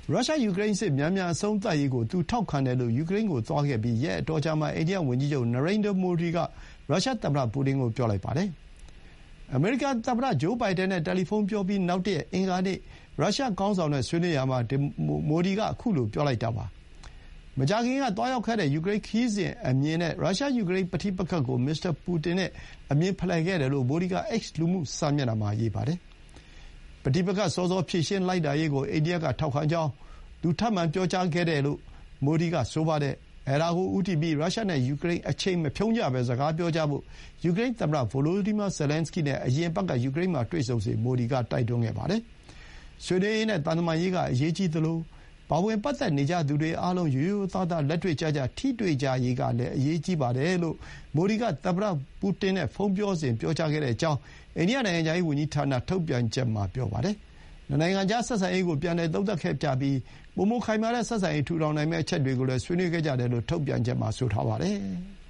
ရုရှားယူကရိန်းစစ်မြန်မြန်အဆုံးသတ်ရေးကိုသူထောက်ခံတယ်လို့ယူကရိန်းကိုသွားခဲ့ပြီးရက်အတော်ကြာမှအိန္ဒိယဝန်ကြီးချုပ်နရိန္ဒြာမိုဒီကရုရှားသမ္မတပူတင်ကိုပြောလိုက်ပါတယ်။အမေရိကန်သမ္မတဂျိုးဘိုင်ဒန်နဲ့တယ်လီဖုန်းပြောပြီးနောက်တရက်အင်္ဂါနေ့ရုရှားခေါင်းဆောင်နဲ့ဆွေးနွေးရာမှာမိုဒီကခုလိုပြောလိုက်တာပါ။မကြာခင်ကသွားရောက်ခဲ့တဲ့ယူကရိန်းခရီးစဉ်အမြင်နဲ့ရုရှားယူကရိန်းပဋိပက္ခကိုမစ္စတာပူတင်နဲ့အမြင်ဖလှယ်ခဲ့တယ်လို့မိုဒီက X လူမှုစာမျက်နှာမှာရေးပါတယ်။ပဋိပက္ခစောစောဖြေရှင်းလိုက်တာရေးကိုအိန္ဒိယကထောက်ခံကြောင်းသူထပ်မံပြောကြားခဲ့တယ်လို့မိုဒီကဆိုပါတယ်။အဲဒါကိုဦးတည်ပြီးရုရှားနဲ့ယူကရိန်းအချိန်မဖြုန်းကြပဲစကားပြောကြဖို့ယူကရိန်းသမ္မတဗိုလိုဒီမာဇယ်လန်စကီနဲ့အရင်အပတ်ကယူကရိန်းမှာတွေ့ဆုံစဉ်မိုဒီကတိုက်တွန်းခဲ့ပါတယ်။ဆွေးနွေးရေးနဲ့သံတမန်ရေးကအရေးကြီးသလိုပါဝင်ပတ်သက်နေကြသူတွေအားလုံးရိုးရိုးသားသားလက်တွေ့ကျကျထိတွေ့ကြရေးကလည်းအရေးကြီးပါတယ်လို့မိုဒီကသမ္မတပူတင်နဲ့ဖုန်းပြောစဉ်ပြောကြားခဲ့တဲ့အကြောင်းအိန္ဒိယနိုင်ငံခြားရေးဝန်ကြီးဌာနထုတ်ပြန်ချက်မှာပြောပါတယ်။နှစ်နိုင်ငံကြားဆက်ဆံရေးကိုပြန်လည်သုံးသပ်ခဲ့ကြပြီးပိုမိုခိုင်မာတဲ့ဆက်ဆံရေးထူထောင်နိုင်မယ့်အချက်တွေကိုလည်းဆွေးနွေးခဲ့ကြတယ်လို့ထုတ်ပြန်ချက်မှာဆိုထားပါတယ်။